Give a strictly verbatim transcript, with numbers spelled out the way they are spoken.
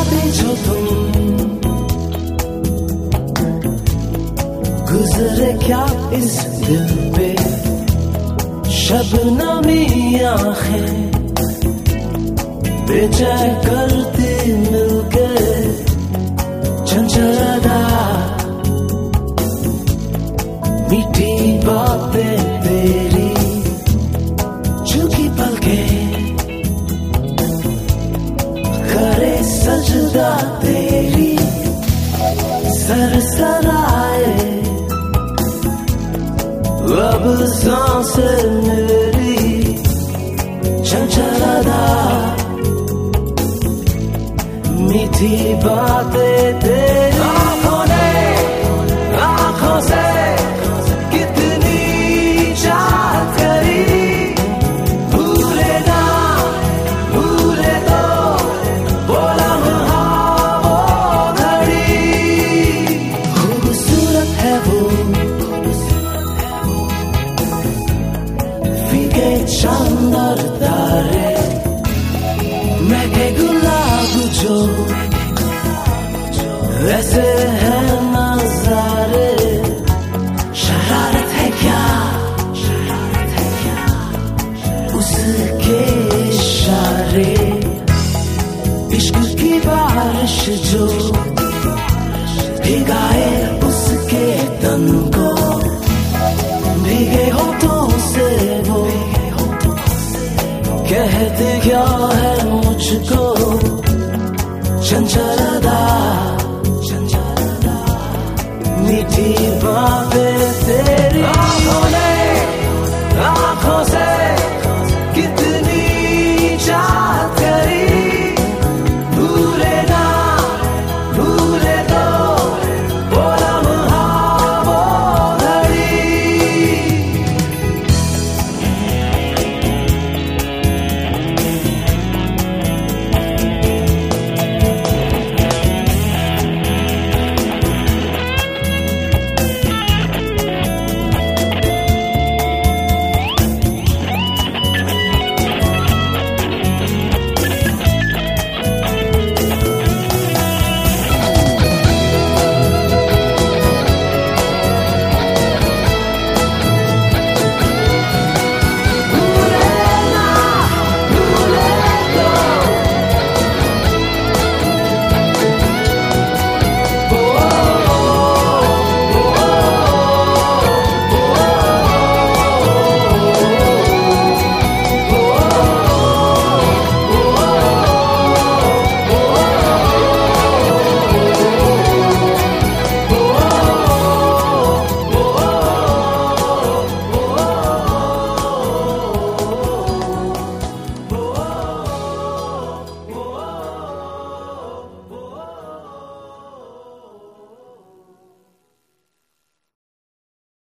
जाते जो तुम, गुजरे क्या इस दिल पे शबनमी आँखें, बेचैन करती मिलके चंचल अदा, मीठी बातें तेरी झुकी पलकें, करे सजदा तेरी सरसराए, अब सांसें मेरी चंचल अदा, मीठी बातें तेरी आँखों ने आँखों से कितनी चाहत करी, भूले ना भूले तो बोला वो घड़ी, खूबसूरत है वो फीके शानदार तारे, महके गुलाब जो वैसे है नजारे, शरारत है क्या उसके इशारे, इश्क की बारिश जो भिगाए उसके तन को, भीगे होठों से वो कहते क्या है मुझको, चंचल अदा मीठी बातें